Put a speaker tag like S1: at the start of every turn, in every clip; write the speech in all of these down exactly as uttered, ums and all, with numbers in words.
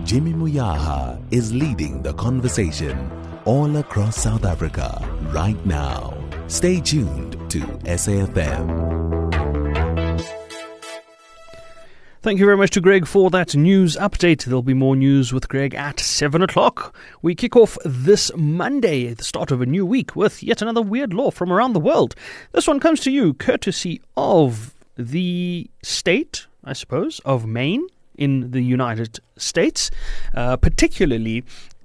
S1: Jimmy Muyaha is leading the conversation all across South Africa right now. Stay tuned to S A F M.
S2: Thank you very much to Greg for that news update. There'll be more news with Greg at seven o'clock. We kick off this Monday, the start of a new week, with yet another weird law from around the world. This one comes to you courtesy of the state, I suppose, of Maine in the United States, uh, particularly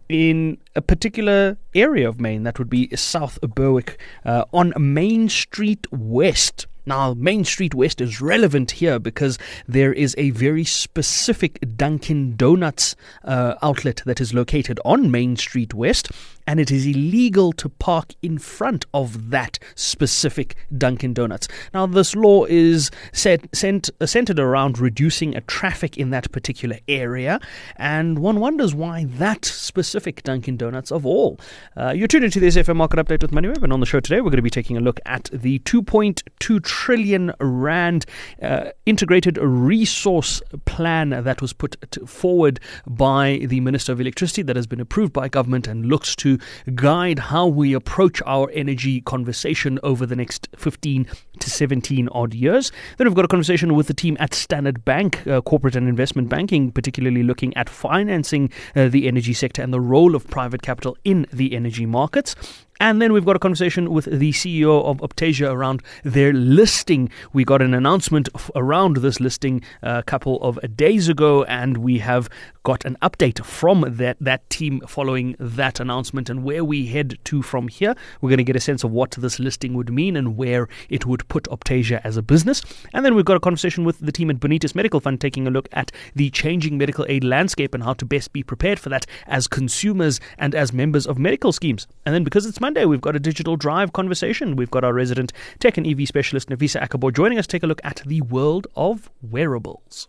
S2: in a particular area of Maine, that would be South Berwick, uh, on Main Street West. Now, Main Street West is relevant here because there is a very specific Dunkin' Donuts uh, outlet that is located on Main Street West, and it is illegal to park in front of that specific Dunkin' Donuts. Now, this law is set, sent, uh, centered around reducing uh, traffic in that particular area, and one wonders why that specific Dunkin' Donuts of all. Uh, you're tuned into the S A F M Market Update with MoneyWeb, and on the show today, we're going to be taking a look at the two point two trillion rand uh, integrated resource plan that was put forward by the Minister of Electricity, that has been approved by government and looks to guide how we approach our energy conversation over the next fifteen to seventeen odd years. Then we've got a conversation with the team at Standard Bank, uh, corporate and investment banking, particularly looking at financing uh, the energy sector and the role of private capital in the energy markets. And then we've got a conversation with the C E O of Optasia around their listing. We got an announcement f- around this listing a couple of days ago, and we have got an update from that, that team following that announcement and where we head to from here. We're going to get a sense of what this listing would mean and where it would put Optasia as a business. And then we've got a conversation with the team at Bonitas Medical Fund, taking a look at the changing medical aid landscape and how to best be prepared for that as consumers and as members of medical schemes. And then, because it's Monday, we've got a digital drive conversation. We've got our resident tech and E V specialist, Nafisa Akabo, joining us to take a look at the world of wearables.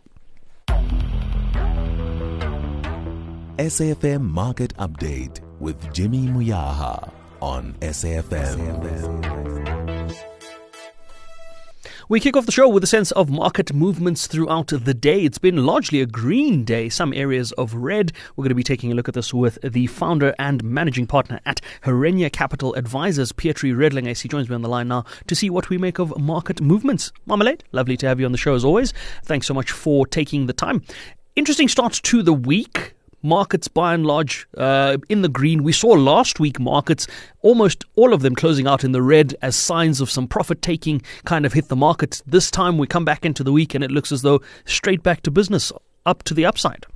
S1: S A F M Market Update with Jimmy Muyaha on S A F M.
S2: We kick off the show with a sense of market movements throughout the day. It's been largely a green day, some areas of red. We're going to be taking a look at this with the founder and managing partner at Herenya Capital Advisors, Pietri Redling. He joins me on the line now to see what we make of market movements. Marmalade, lovely to have you on the show as always. Thanks so much for taking the time. Interesting start to the week. Markets, by and large, uh, in the green. We saw last week markets, almost all of them closing out in the red as signs of some profit taking kind of hit the markets. This time we come back into the week and it looks as though straight back to business, up to the upside.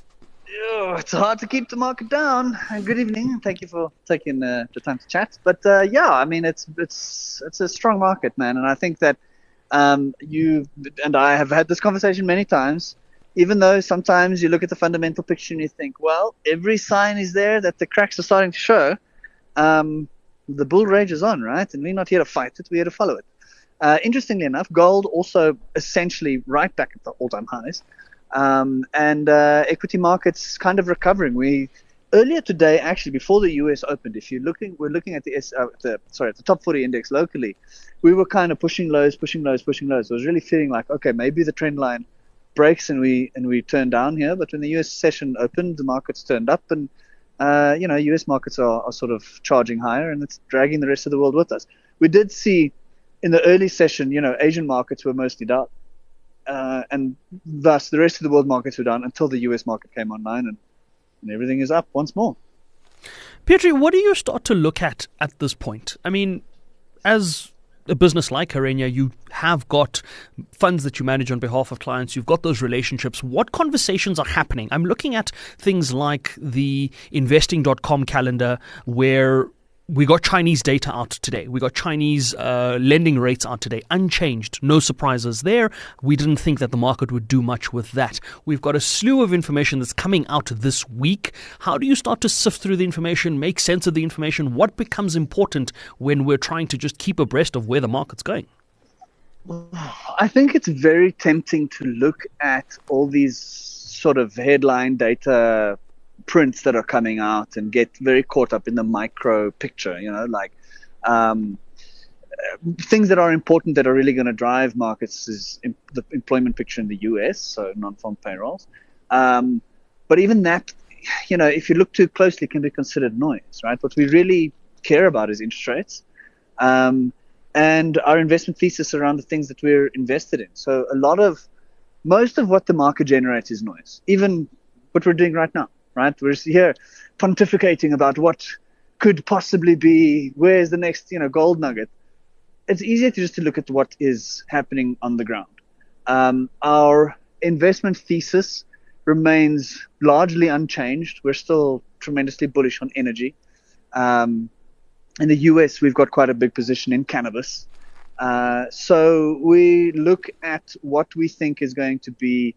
S3: Oh, it's hard to keep the market down. Good evening. Thank you for taking uh, the time to chat. But uh, yeah, I mean, it's it's it's a strong market, man. And I think that um, you and I have had this conversation many times. Even though sometimes you look at the fundamental picture and you think, well, every sign is there that the cracks are starting to show, um, the bull rage is on, right? And we're not here to fight it, we're here to follow it. Uh, interestingly enough, gold also essentially right back at the all-time highs. Um, and uh, equity markets kind of recovering. We earlier today, actually, before the U S opened, if you're looking, we're looking at the, S, uh, the sorry, at the top forty index locally, we were kind of pushing lows, pushing lows, pushing lows. I was really feeling like, okay, maybe the trend line breaks and we and we turn down here, but when the U S session opened, the markets turned up, and uh, you know, U S markets are, are sort of charging higher, and it's dragging the rest of the world with us. We did see in the early session, you know, Asian markets were mostly down, uh, and thus the rest of the world markets were down until the U S market came online, and, and everything is up once more.
S2: Pietri, what do you start to look at at this point? I mean, as a business like Herenya, you have got funds that you manage on behalf of clients. You've got those relationships. What conversations are happening? I'm looking at things like the investing dot com calendar, where we got Chinese data out today. We got Chinese uh, lending rates out today, unchanged. No surprises there. We didn't think that the market would do much with that. We've got a slew of information that's coming out this week. How do you start to sift through the information, make sense of the information? What becomes important when we're trying to just keep abreast of where the market's going?
S3: I think it's very tempting to look at all these sort of headline data prints that are coming out and get very caught up in the micro picture, you know, like um, things that are important that are really going to drive markets is in the employment picture in the U S, so non-farm payrolls. Um, but even that, you know, if you look too closely, can be considered noise, right? What we really care about is interest rates, um, and our investment thesis around the things that we're invested in. So a lot of, most of what the market generates is noise. Even what we're doing right now, right? We're here pontificating about what could possibly be, where's the next, you know, gold nugget. It's easier to just to look at what is happening on the ground. Um, our investment thesis remains largely unchanged. We're still tremendously bullish on energy. Um, in the U S, we've got quite a big position in cannabis. Uh, so we look at what we think is going to be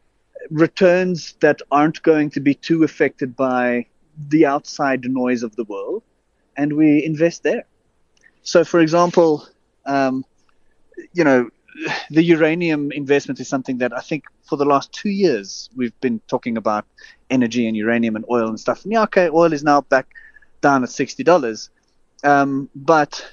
S3: returns that aren't going to be too affected by the outside noise of the world, and we invest there. So, for example, um, you know, the uranium investment is something that I think for the last two years we've been talking about energy and uranium and oil and stuff. And yeah, okay, oil is now back down at sixty dollars. Um, but,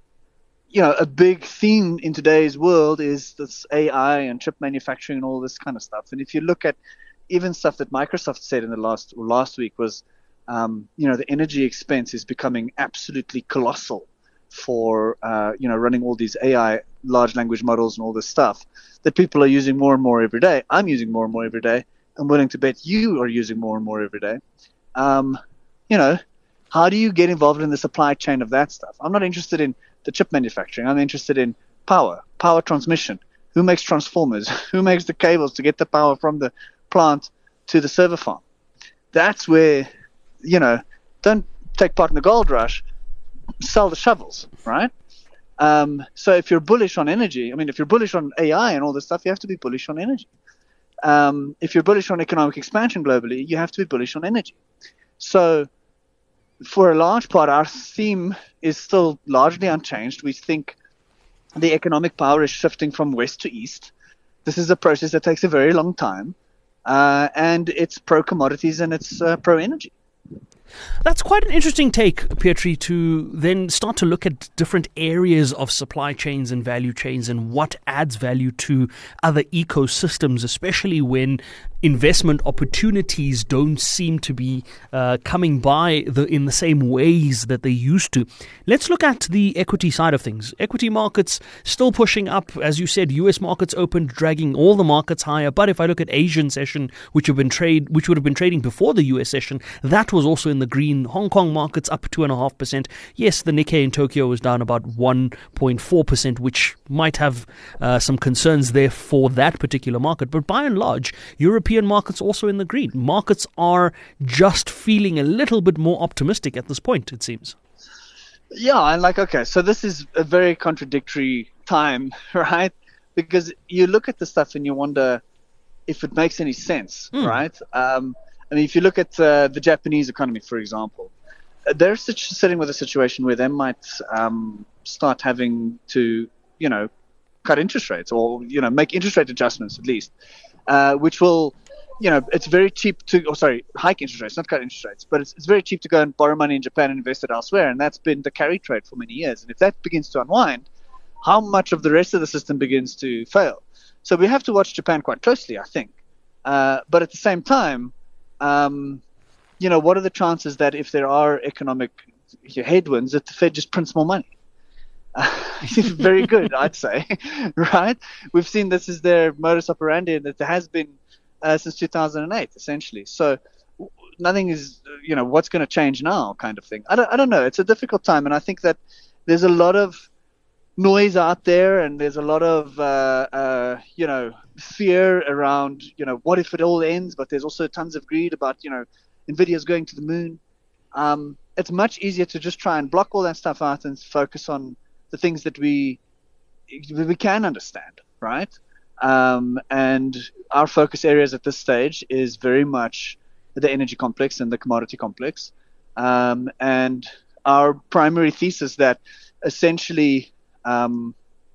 S3: you know, a big theme in today's world is this A I and chip manufacturing and all this kind of stuff. And if you look at even stuff that Microsoft said in the last or last week was, um, you know, the energy expense is becoming absolutely colossal for, uh, you know, running all these A I large language models and all this stuff that people are using more and more every day. I'm using more and more every day. I'm willing to bet you are using more and more every day. Um, you know, how do you get involved in the supply chain of that stuff? I'm not interested in the chip manufacturing. I'm interested in power, power transmission. Who makes transformers? Who makes the cables to get the power from the plant to the server farm? That's where, you know, don't take part in the gold rush, sell the shovels, right? Um, so if you're bullish on energy, I mean, if you're bullish on A I and all this stuff, you have to be bullish on energy. Um, if you're bullish on economic expansion globally, you have to be bullish on energy. So for a large part, our theme is still largely unchanged. We think the economic power is shifting from west to east. This is a process that takes a very long time, uh, and it's pro-commodities and it's uh, pro-energy.
S2: That's quite an interesting take, Petri, to then start to look at different areas of supply chains and value chains and what adds value to other ecosystems, especially when investment opportunities don't seem to be uh, coming by the, in the same ways that they used to. Let's look at the equity side of things. Equity markets still pushing up. As you said, U S markets opened, dragging all the markets higher. But if I look at Asian session, which have been trade, which would have been trading before the U S session, that was also in the green. Hong Kong markets up two and a half percent. Yes, the Nikkei in Tokyo was down about one point four percent, which might have uh, some concerns there for that particular market. But by and large, European markets also in the green. Markets are just feeling a little bit more optimistic at this point, it seems.
S3: Yeah, and like, okay, so this is a very contradictory time, right? Because you look at the stuff and you wonder if it makes any sense, mm. right? Um, I mean, if you look at uh, the Japanese economy, for example, they're sitting with a situation where they might um, start having to, you know, cut interest rates or, you know, make interest rate adjustments at least, uh, which will, you know, it's very cheap to, oh, sorry, hike interest rates, not cut interest rates, but it's, it's very cheap to go and borrow money in Japan and invest it elsewhere. And that's been the carry trade for many years. And if that begins to unwind, how much of the rest of the system begins to fail? So we have to watch Japan quite closely, I think. Uh, but at the same time, um, you know, what are the chances that if there are economic headwinds, that the Fed just prints more money? Uh, very good, I'd say, right? We've seen this is their modus operandi, and that there has been uh, since two thousand eight, essentially. So nothing is, you know, what's going to change now kind of thing. I don't, I don't know. It's a difficult time, and I think that there's a lot of noise out there, and there's a lot of, uh, uh, you know, fear around, you know, what if it all ends? But there's also tons of greed about, you know, NVIDIA's going to the moon. Um, it's much easier to just try and block all that stuff out and focus on the things that we we can understand, right? Um, and our focus areas at this stage is very much the energy complex and the commodity complex. Um, and our primary thesis that essentially, um,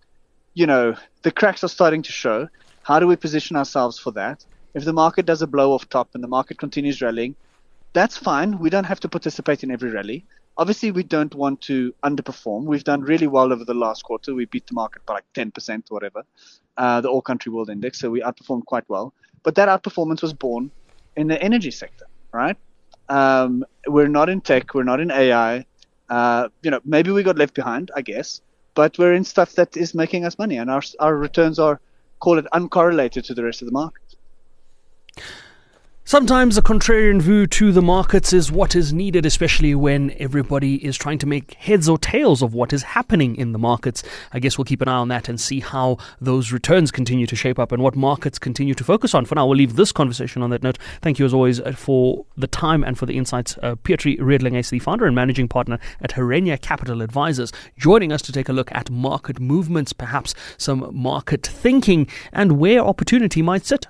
S3: you know, the cracks are starting to show. How do we position ourselves for that? If the market does a blow off top and the market continues rallying, that's fine. We don't have to participate in every rally. Obviously, we don't want to underperform. We've done really well over the last quarter. We beat the market by like ten percent or whatever, uh, the All Country World Index. So we outperformed quite well. But that outperformance was born in the energy sector, right? Um, we're not in tech, we're not in A I. Uh, you know, maybe we got left behind, I guess, but we're in stuff that is making us money, and our our returns are, call it, uncorrelated to the rest of the market.
S2: Sometimes a contrarian view to the markets is what is needed, especially when everybody is trying to make heads or tails of what is happening in the markets. I guess we'll keep an eye on that and see how those returns continue to shape up and what markets continue to focus on. For now, we'll leave this conversation on that note. Thank you as always for the time and for the insights. Uh, Pietri Redling, the founder and managing partner at Herenia Capital Advisors, joining us to take a look at market movements, perhaps some market thinking and where opportunity might sit.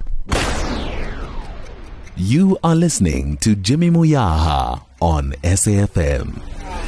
S1: You are listening to Jimmy Moyaha on S A F M.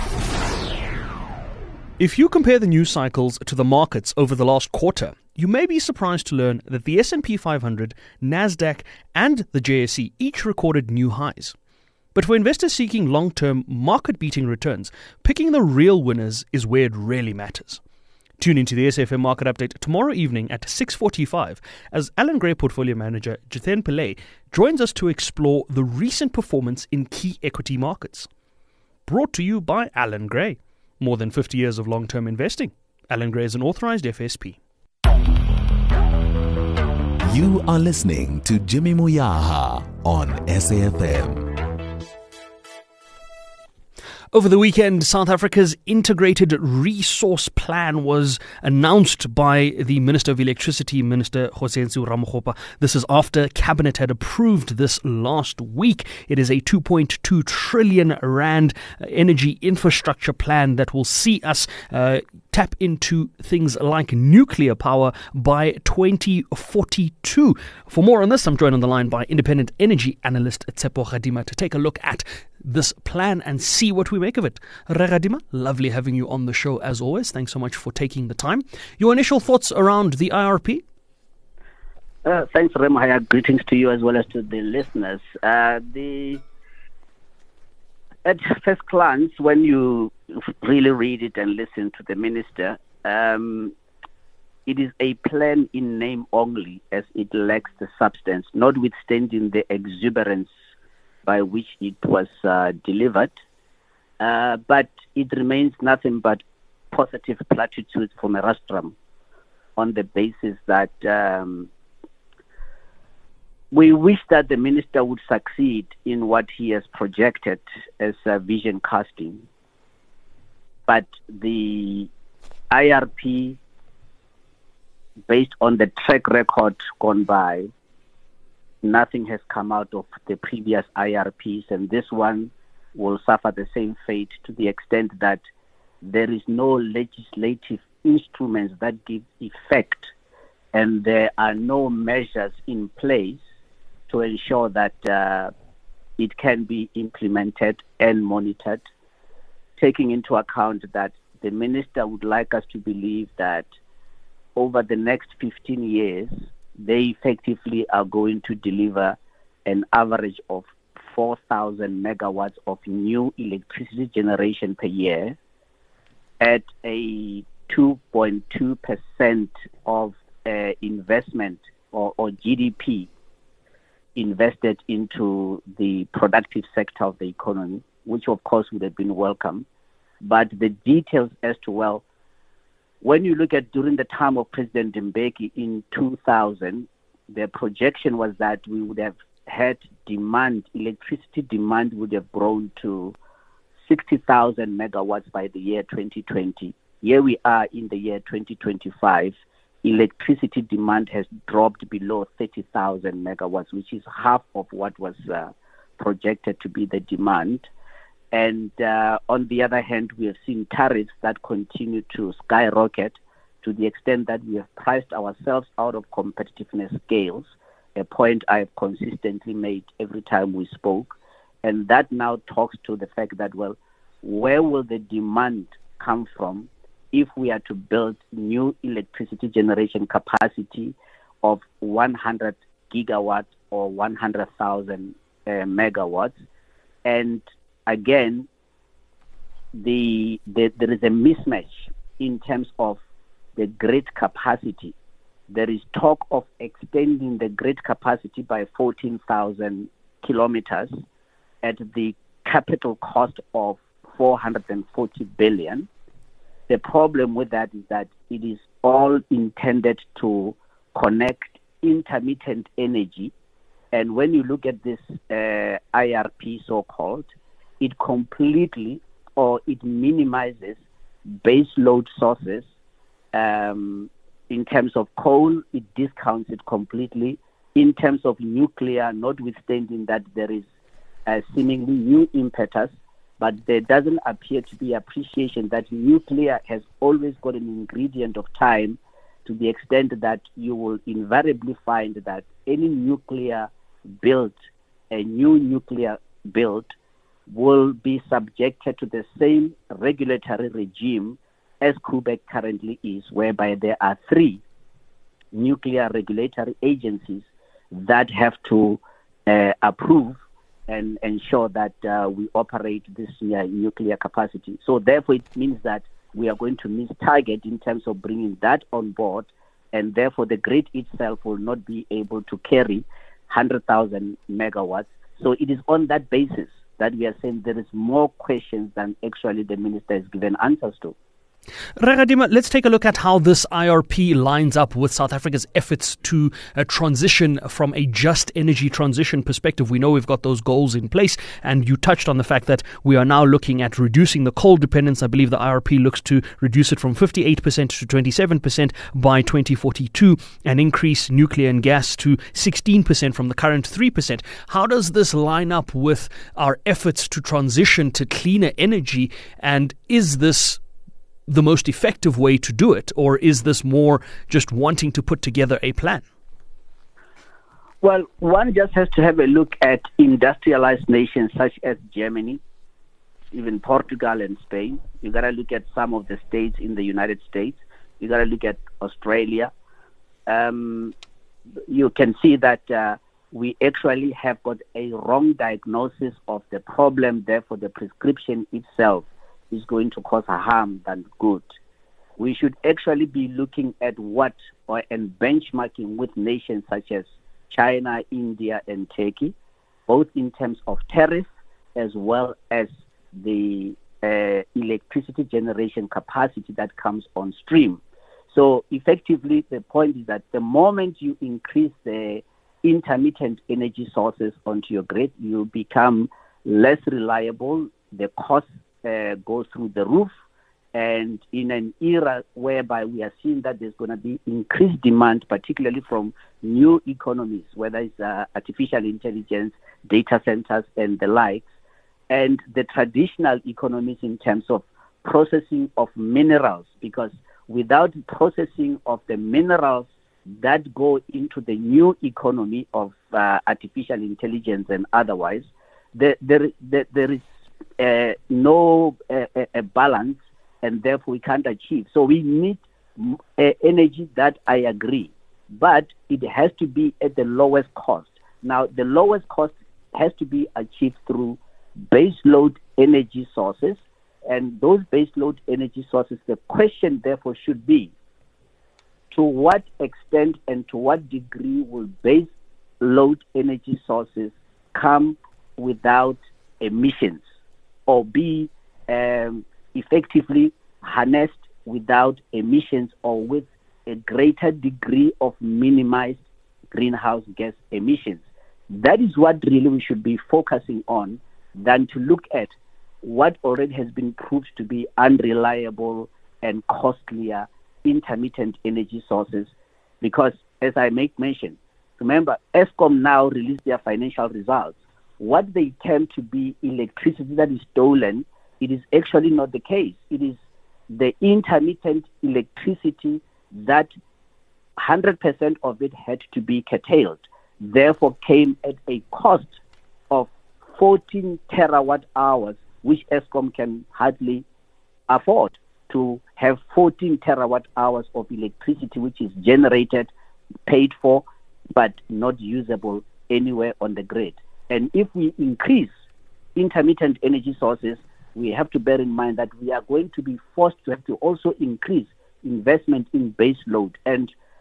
S2: If you compare the news cycles to the markets over the last quarter, you may be surprised to learn that the S and P five hundred, NASDAQ and the J S E each recorded new highs. But for investors seeking long-term market-beating returns, picking the real winners is where it really matters. Tune into the S A F M Market Update tomorrow evening at six forty-five as Allan Gray Portfolio Manager Jithen Pillay joins us to explore the recent performance in key equity markets. Brought to you by Allan Gray. More than fifty years of long-term investing. Allan Gray is an authorized F S P.
S1: You are listening to Jimmy Moyaha on S A F M.
S2: Over the weekend, South Africa's integrated resource plan was announced by the Minister of Electricity, Minister Kgosientsho Ramokgopa. This is after Cabinet had approved this last week. It is a two point two trillion rand energy infrastructure plan that will see us uh, tap into things like nuclear power by twenty forty-two. For more on this, I'm joined on the line by independent energy analyst Tshepo Radima to take a look at this plan and see what we make of it. Radima, lovely having you on the show as always. Thanks so much for taking the time. Your initial thoughts around the I R P?
S4: Uh, thanks, Remahaya. Greetings to you as well as to the listeners. Uh, the At first glance, when you really read it and listen to the minister, um, it is a plan in name only, as it lacks the substance, notwithstanding the exuberance by which it was uh, delivered. Uh, but it remains nothing but positive platitudes from a rostrum on the basis that um, we wish that the minister would succeed in what he has projected as uh, vision casting. But the I R P, based on the track record gone by, nothing has come out of the previous I R Ps, and this one will suffer the same fate to the extent that there is no legislative instruments that give effect, and there are no measures in place to ensure that uh, it can be implemented and monitored, taking into account that the minister would like us to believe that over the next fifteen years, they effectively are going to deliver an average of four thousand megawatts of new electricity generation per year at a two point two percent of uh, investment or, or G D P invested into the productive sector of the economy, which of course would have been welcome. But the details as to, well, when you look at during the time of President Mbeki in two thousand, the projection was that we would have had demand, electricity demand would have grown to sixty thousand megawatts by the year twenty twenty. Here we are in the year twenty twenty-five. Electricity demand has dropped below thirty thousand megawatts, which is half of what was uh, projected to be the demand. And uh, on the other hand, we have seen tariffs that continue to skyrocket to the extent that we have priced ourselves out of competitiveness scales, a point I have consistently made every time we spoke. And that now talks to the fact that, well, where will the demand come from if we are to build new electricity generation capacity of one hundred gigawatts or one hundred thousand uh, megawatts? And again, the, the there is a mismatch in terms of the grid capacity there is talk of extending the grid capacity by fourteen thousand kilometers at the capital cost of four hundred forty billion. The problem with that is that it is all intended to connect intermittent energy. And when you look at this uh, I R P so-called, it completely or it minimizes base load sources. Um, in terms of coal, it discounts it completely. In terms of nuclear, notwithstanding that there is a seemingly new impetus, but there doesn't appear to be appreciation that nuclear has always got an ingredient of time, to the extent that you will invariably find that any nuclear built, a new nuclear built, will be subjected to the same regulatory regime as Quebec currently is, whereby there are three nuclear regulatory agencies that have to uh, approve and ensure that uh, we operate this uh, nuclear capacity. So therefore, it means that we are going to miss target in terms of bringing that on board, and therefore the grid itself will not be able to carry one hundred thousand megawatts. So it is on that basis that we are saying there is more questions than actually the minister has given answers to.
S2: Ragadima, let's take a look at how this I R P lines up with South Africa's efforts to uh, transition from a just energy transition perspective. We know we've got those goals in place, and you touched on the fact that we are now looking at reducing the coal dependence. I believe the I R P looks to reduce it from fifty-eight percent to twenty-seven percent by twenty forty-two and increase nuclear and gas to sixteen percent from the current three percent. How does this line up with our efforts to transition to cleaner energy, and is this the most effective way to do it, or is this more just wanting to put together a plan?
S4: Well, one just has to have a look at industrialized nations such as Germany, even Portugal and Spain. You got to look at some of the states in the United States. You got to look at Australia. Um, you can see that uh, we actually have got a wrong diagnosis of the problem. Therefore, the prescription itself is going to cause harm than good. We should actually be looking at what, or and benchmarking with nations such as China, India, and Turkey, both in terms of tariff as well as the uh, electricity generation capacity that comes on stream. So effectively, the point is that the moment you increase the intermittent energy sources onto your grid, you become less reliable. The cost Uh, goes through the roof, and in an era whereby we are seeing that there's going to be increased demand, particularly from new economies, whether it's uh, artificial intelligence, data centers, and the likes, and the traditional economies in terms of processing of minerals, because without processing of the minerals that go into the new economy of uh, artificial intelligence and otherwise, there, there, there, there is Uh, no uh, a balance, and therefore we can't achieve. So we need uh, energy that I agree, but it has to be at the lowest cost. Now, the lowest cost has to be achieved through base load energy sources, and those base load energy sources, the question therefore should be, to what extent and to what degree will base load energy sources come without emissions, or be um, effectively harnessed without emissions, or with a greater degree of minimized greenhouse gas emissions. That is what really we should be focusing on, than to look at what already has been proved to be unreliable and costlier intermittent energy sources. Because, as I make mention, remember, Eskom now released their financial results. What they term to be electricity that is stolen, it is actually not the case. It is the intermittent electricity that one hundred percent of it had to be curtailed, therefore came at a cost of fourteen terawatt hours, which Eskom can hardly afford to have fourteen terawatt hours of electricity, which is generated, paid for, but not usable anywhere on the grid. And if we increase intermittent energy sources, we have to bear in mind that we are going to be forced to have to also increase investment in base load. And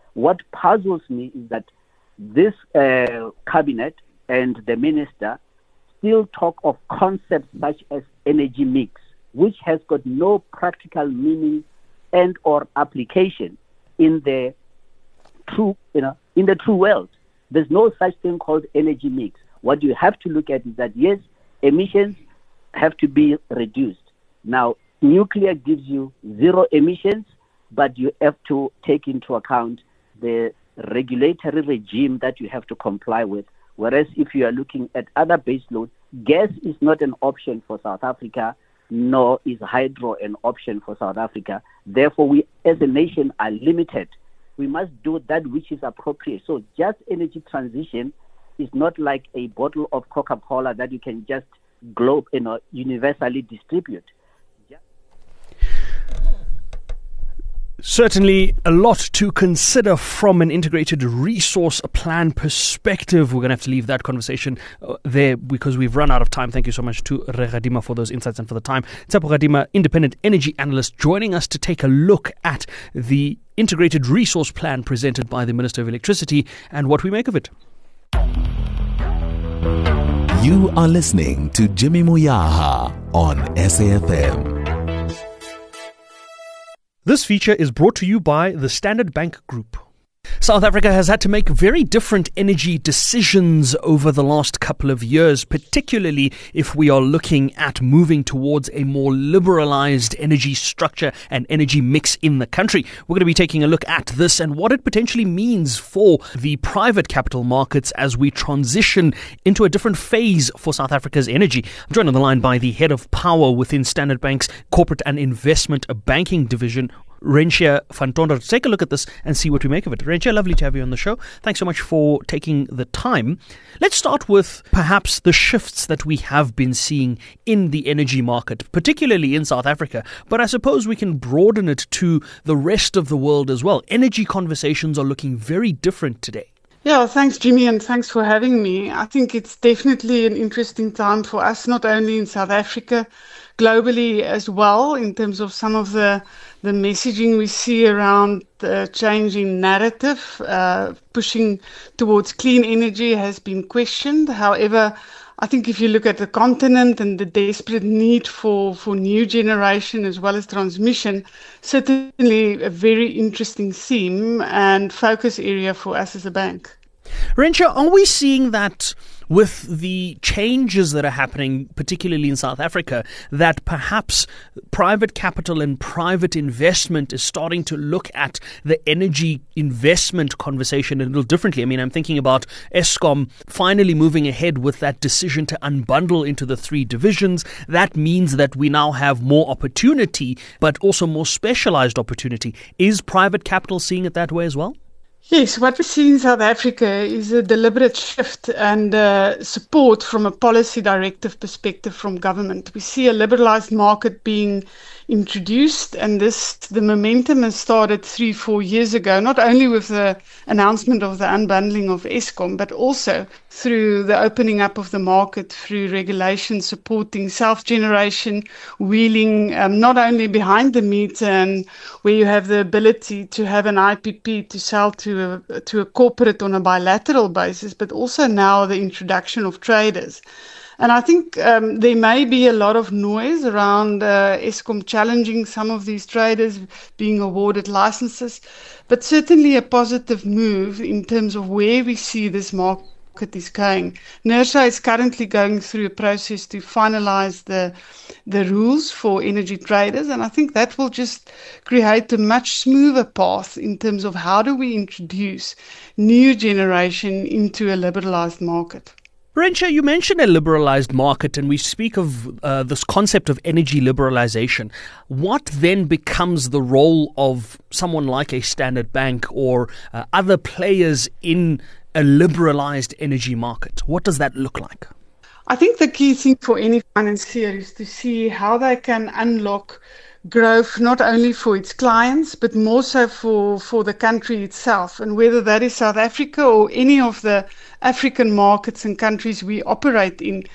S4: What puzzles me is that this uh, cabinet and the minister still talk of concepts such as energy mix, which has got no practical meaning and or application in the true, you know, in the true world. There's no such thing called energy mix. What you have to look at is that, yes, emissions have to be reduced. Now, nuclear gives you zero emissions, but you have to take into account the regulatory regime that you have to comply with. Whereas if you are looking at other base load, gas is not an option for South Africa, nor is hydro an option for South Africa. Therefore, we as a nation are limited. We must do that which is appropriate. So just energy transition is not like a bottle of Coca-Cola that you can just globe, you know, universally distribute.
S2: Certainly a lot to consider from an integrated resource plan perspective. We're going to have to leave that conversation uh, there because we've run out of time. Thank you so much to Radima for those insights and for the time. Tsepo Radima, independent energy analyst, joining us to take a look at the integrated resource plan presented by the Minister of Electricity and what we make of it.
S1: You are listening to Jimmy Moyaha on S A F M.
S2: This feature is brought to you by the Standard Bank Group. South Africa has had to make very different energy decisions over the last couple of years, particularly if we are looking at moving towards a more liberalized energy structure and energy mix in the country. We're going to be taking a look at this and what it potentially means for the private capital markets as we transition into a different phase for South Africa's energy. I'm joined on the line by the head of power within Standard Bank's corporate and investment banking division, Rensia van Tonder, to take a look at this and see what we make of it. Rensia, lovely to have you on the show. Thanks so much for taking the time. Let's start with perhaps the shifts that we have been seeing in the energy market, particularly in South Africa. But I suppose we can broaden it to the rest of the world as well. Energy conversations are looking very different today.
S5: Yeah, thanks, Jimmy, and thanks for having me. I think it's definitely an interesting time for us, not only in South Africa, globally as well, in terms of some of the the messaging we see around the changing narrative, uh, pushing towards clean energy has been questioned. However, I think if you look at the continent and the desperate need for, for new generation as well as transmission, certainly a very interesting theme and focus area for us as a bank.
S2: Rensia, are we seeing that with the changes that are happening, particularly in South Africa, that perhaps private capital and private investment is starting to look at the energy investment conversation a little differently? I mean, I'm thinking about Eskom finally moving ahead with that decision to unbundle into the three divisions. That means that we now have more opportunity, but also more specialized opportunity. Is private capital seeing it that way as well?
S5: Yes, what we see in South Africa is a deliberate shift and uh, support from a policy directive perspective from government. We see a liberalized market being introduced, and this the momentum has started three, four years ago, not only with the announcement of the unbundling of Eskom, but also through the opening up of the market through regulation supporting self-generation, wheeling um, not only behind the meter and where you have the ability to have an I P P to sell to a, to a corporate on a bilateral basis, but also now the introduction of traders. And I think um, there may be a lot of noise around uh, Eskom challenging some of these traders being awarded licenses, but certainly a positive move in terms of where we see this market is going. NERSA is currently going through a process to finalize the the rules for energy traders, and I think that will just create a much smoother path in terms of how do we introduce new generation into a liberalized market.
S2: Rensia, you mentioned a liberalized market, and we speak of uh, this concept of energy liberalization. What then becomes the role of someone like a Standard Bank or uh, other players in a liberalized energy market? What does that look like?
S5: I think the key thing for any financier is to see how they can unlock growth not only for its clients, but more so for, for the country itself, and whether that is South Africa or any of the African markets and countries we operate in.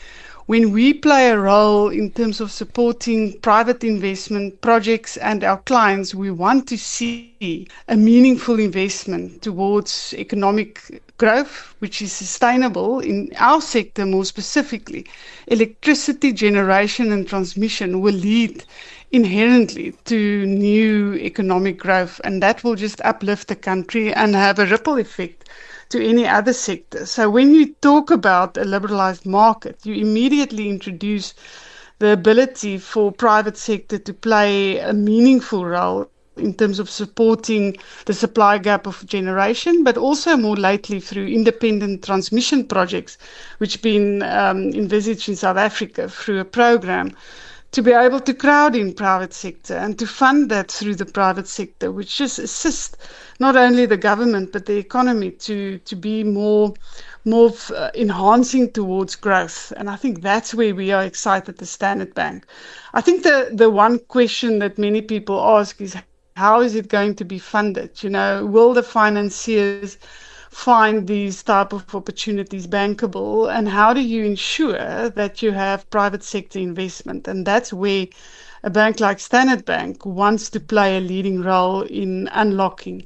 S5: when we play a role in terms of supporting private investment projects and our clients, we want to see a meaningful investment towards economic growth, which is sustainable in our sector more specifically. Electricity generation and transmission will lead inherently to new economic growth, and that will just uplift the country and have a ripple effect to any other sector. So when you talk about a liberalized market, you immediately introduce the ability for private sector to play a meaningful role in terms of supporting the supply gap of generation, but also more lately through independent transmission projects, which have been um, envisaged in South Africa through a program to be able to crowd in private sector and to fund that through the private sector, which just assists not only the government but the economy to to be more more uh, enhancing towards growth. And I think that's where we are excited at Standard Bank. I think the the one question that many people ask is, how is it going to be funded? You know, will the financiers find these type of opportunities bankable, and how do you ensure that you have private sector investment? And that's where a bank like Standard Bank wants to play a leading role in unlocking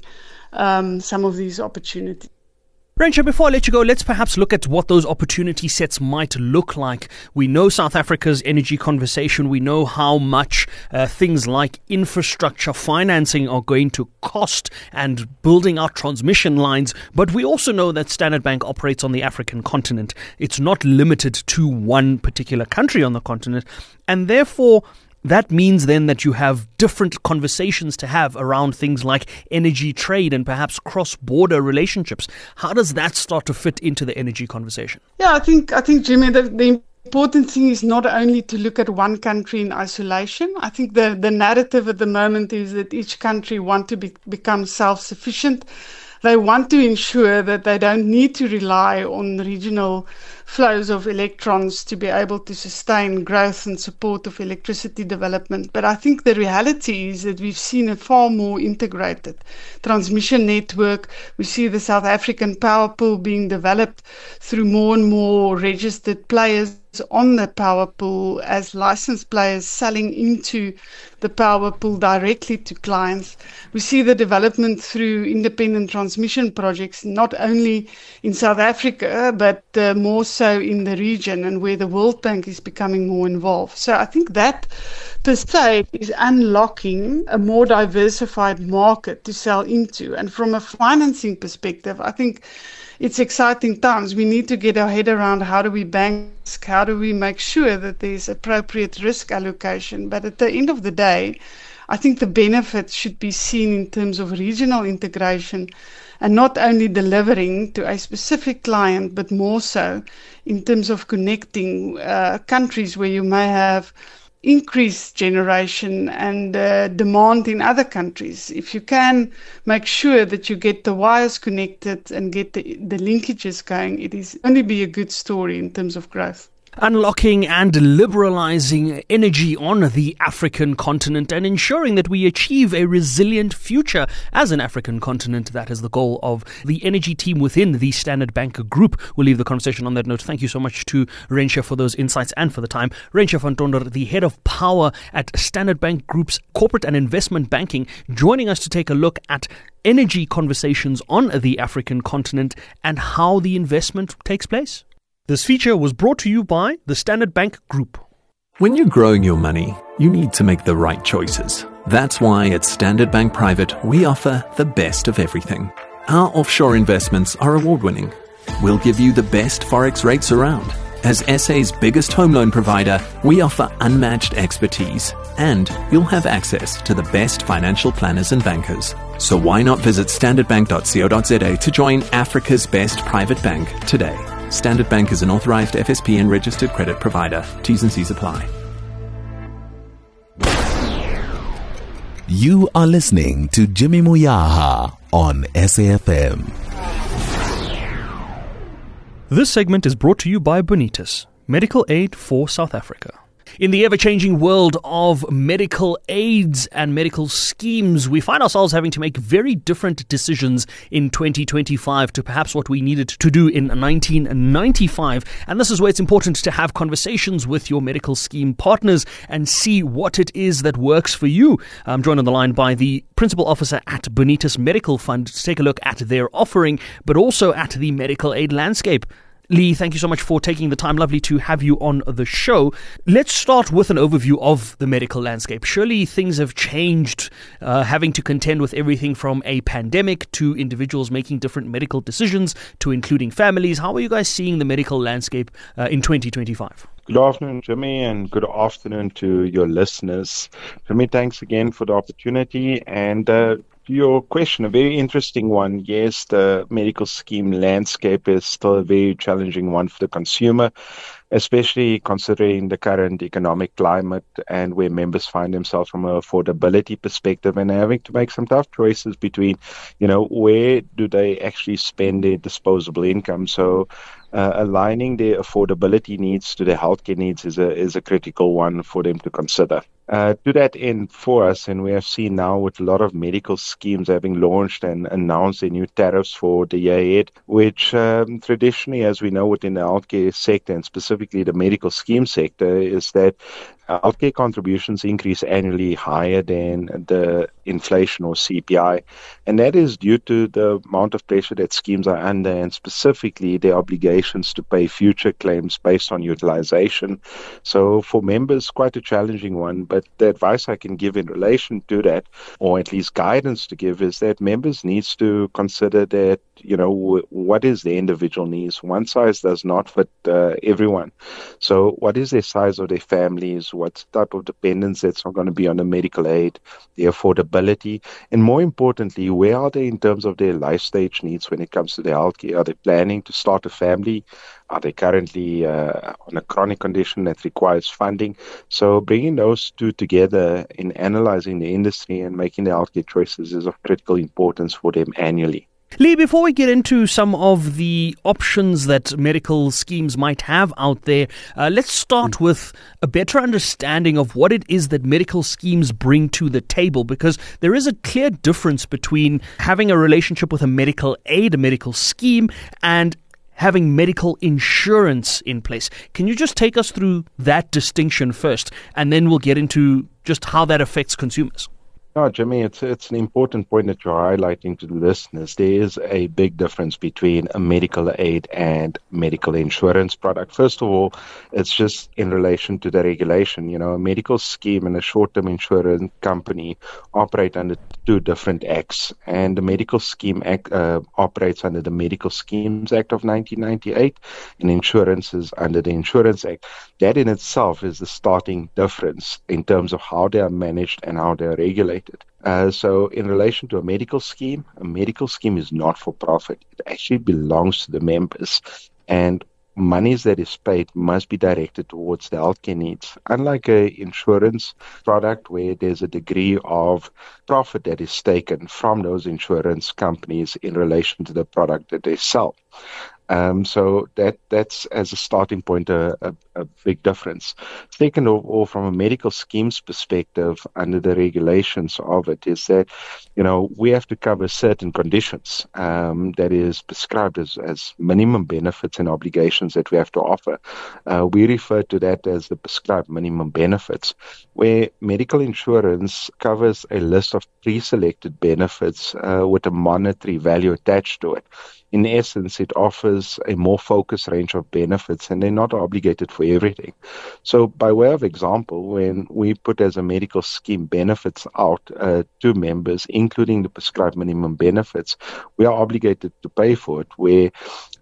S5: um, some of these opportunities.
S2: Rensha, before I let you go, let's perhaps look at what those opportunity sets might look like. We know South Africa's energy conversation. We know how much uh, things like infrastructure financing are going to cost and building out transmission lines. But we also know that Standard Bank operates on the African continent. It's not limited to one particular country on the continent. And therefore, that means then that you have different conversations to have around things like energy trade and perhaps cross-border relationships. How does that start to fit into the energy conversation?
S5: Yeah, I think, I think Jimmy, the, the important thing is not only to look at one country in isolation. I think the, the narrative at the moment is that each country wants to be, become self-sufficient. They want to ensure that they don't need to rely on regional flows of electrons to be able to sustain growth and support of electricity development. But I think the reality is that we've seen a far more integrated transmission network. We see the South African power pool being developed through more and more registered players on the power pool as licensed players selling into the power pool directly to clients. We see the development through independent transmission projects, not only in South Africa, but uh, more so in the region, and where the World Bank is becoming more involved. So I think that per se is unlocking a more diversified market to sell into. And from a financing perspective, I think it's exciting times. We need to get our head around how do we bank, how do we make sure that there's appropriate risk allocation. But at the end of the day, I think the benefits should be seen in terms of regional integration and not only delivering to a specific client, but more so in terms of connecting uh, countries where you may have increased generation and uh, demand in other countries. If you can make sure that you get the wires connected and get the, the linkages going, it is only be a good story in terms of growth.
S2: Unlocking and liberalizing energy on the African continent and ensuring that we achieve a resilient future as an African continent. That is the goal of the energy team within the Standard Bank Group. We'll leave the conversation on that note. Thank you so much to Rensha for those insights and for the time. Rensha van Tonder, the head of power at Standard Bank Group's corporate and investment banking, joining us to take a look at energy conversations on the African continent and how the investment takes place. This feature was brought to you by the Standard Bank Group.
S6: When you're growing your money, you need to make the right choices. That's why at Standard Bank Private, we offer the best of everything. Our offshore investments are award-winning. We'll give you the best forex rates around. As S A's biggest home loan provider, we offer unmatched expertise, and you'll have access to the best financial planners and bankers. So why not visit standard bank dot co dot za to join Africa's best private bank today? Standard Bank is an authorized F S P and registered credit provider. T's and C's apply.
S1: You are listening to Jimmy Moyaha on S A F M.
S2: This segment is brought to you by Bonitas, medical aid for South Africa. In the ever-changing world of medical aids and medical schemes, we find ourselves having to make very different decisions in twenty twenty-five to perhaps what we needed to do in nineteen ninety-five. And this is where it's important to have conversations with your medical scheme partners and see what it is that works for you. I'm joined on the line by the Principal Officer at Bonitas Medical Fund to take a look at their offering, but also at the medical aid landscape. Lee, thank you so much for taking the time. Lovely to have you on the show. Let's start with an overview of the medical landscape. Surely things have changed, uh, having to contend with everything from a pandemic to individuals making different medical decisions to including families. How are you guys seeing the medical landscape uh, in twenty twenty-five?
S7: Good afternoon, Jimmy, and good afternoon to your listeners. Jimmy, thanks again for the opportunity. And uh, your question, a very interesting one. Yes, the medical scheme landscape is still a very challenging one for the consumer, especially considering the current economic climate and where members find themselves from an affordability perspective and having to make some tough choices between, you know, where do they actually spend their disposable income. So uh, aligning their affordability needs to their healthcare needs is a is a critical one for them to consider. Uh, to that end, for us, and we have seen now with a lot of medical schemes having launched and announced their new tariffs for the year ahead, which um, traditionally, as we know within the healthcare sector and specifically the medical scheme sector, is that healthcare contributions increase annually higher than the inflation or C P I. And that is due to the amount of pressure that schemes are under and specifically their obligations to pay future claims based on utilization. So for members, quite a challenging one. But the advice I can give in relation to that, or at least guidance to give, is that members needs to consider that, you know, w- what is their individual needs. One size does not fit uh, everyone. So what is their size of their families? What type of dependence that's not going to be on the medical aid, the affordability, and more importantly, where are they in terms of their life stage needs when it comes to their healthcare? Are they planning to start a family? Are they currently uh, on a chronic condition that requires funding? So bringing those two together in analyzing the industry and making the healthcare choices is of critical importance for them annually.
S2: Lee, before we get into some of the options that medical schemes might have out there, uh, let's start mm. with a better understanding of what it is that medical schemes bring to the table, because there is a clear difference between having a relationship with a medical aid, a medical scheme, and having medical insurance in place. Can you just take us through that distinction first, and then we'll get into just how that affects consumers?
S7: No, Jimmy, it's it's an important point that you're highlighting to the listeners. There is a big difference between a medical aid and medical insurance product. First of all, it's just in relation to the regulation. You know, a medical scheme and a short-term insurance company operate under two different acts. And the Medical Scheme Act uh, operates under the Medical Schemes Act of nineteen ninety-eight, and insurance is under the Insurance Act. That in itself is the starting difference in terms of how they are managed and how they are regulated. Uh, so in relation to a medical scheme, a medical scheme is not for profit. It actually belongs to the members, and monies that is paid must be directed towards the healthcare needs. Unlike a insurance product where there's a degree of profit that is taken from those insurance companies in relation to the product that they sell. Um, so that that's, as a starting point, a, a, a big difference. Second of all, from a medical schemes perspective, under the regulations of it, is that, you know, we have to cover certain conditions um, that is prescribed as, as minimum benefits and obligations that we have to offer. Uh, we refer to that as the prescribed minimum benefits, where medical insurance covers a list of pre-selected benefits uh, with a monetary value attached to it. In essence, it offers a more focused range of benefits, and they're not obligated for everything. So by way of example, when we put as a medical scheme benefits out uh, to members, including the prescribed minimum benefits, we are obligated to pay for it, where